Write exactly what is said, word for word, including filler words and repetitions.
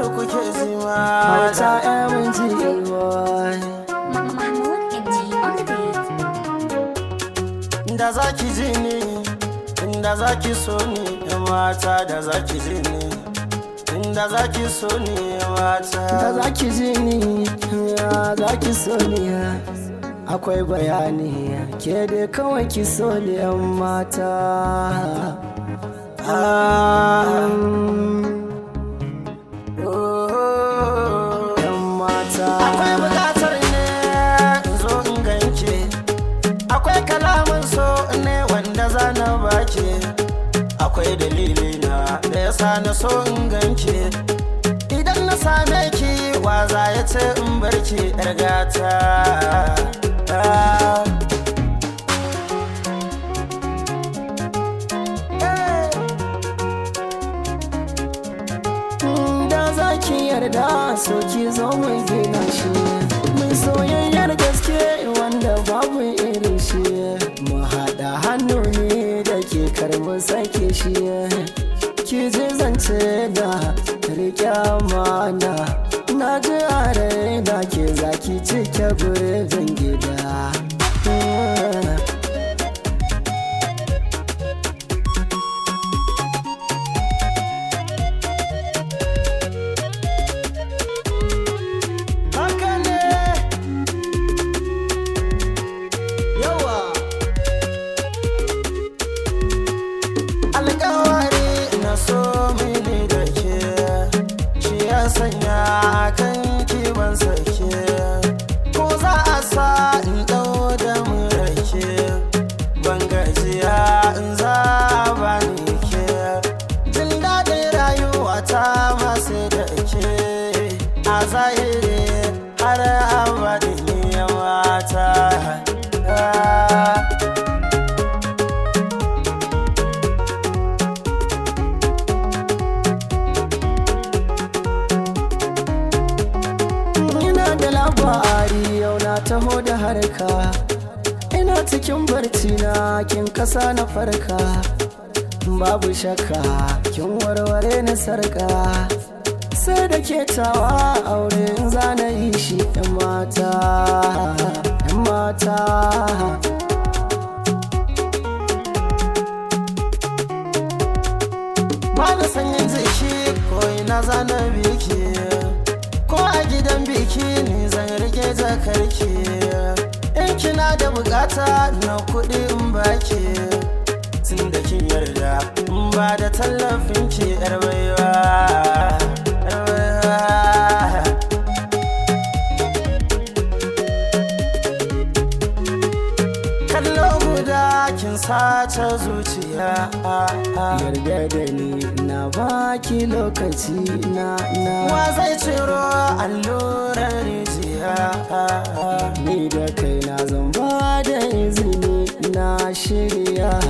kuke zima Hauta M G boy Mahmoud M G on the beat. da zaki ji ni inda zaki so ni mata da zaki ji ni inda zaki so ni mata da zaki ji ni zaki so ni akwai bayani ke dai kawai ki so ni yan mata yan mata akwai bukatar ne in zo in ganke akwai kalamin so ne wanda zana baki akwai dalili na da yasa na so in ganke idan na same ki waza ya ce in barki yar gata da zaki yarda so ki zo mu gina shi mun soyayyar gaske wanda babu irin shi mu haɗa hannu ne da ke karmu sake shi ki je zance da riƙe amana na ji a raina ke zaki cike gurbin gida haka ne yawa alƙawari na so mini da ke shi ya sanya kan kiban sake ko za a sa in ɗau da murake ban gajiya in za ba ni ke jin daɗin rayuwa ta masu da ke a zahiri har abadin ya mata ina da labari yau na taho da harka ina cikin barci na kin kasa na farka babu shakka kin warware na sarka sai da ke tawa aure in zana yi shi yan mata yan mata ba da sanyin jiki ko ina zana biki ko a gidan biki ni zan rike jakarki in kina da bukata na kuɗi in baki tun da kin yarda in ba da tallafin ki yar baiwa yar baiwa kallo guda kin sace zuciya yarda da ni na baki lokaci na na wa zai ciro allurar rijiya ni da kaina zan ba da izini na shirya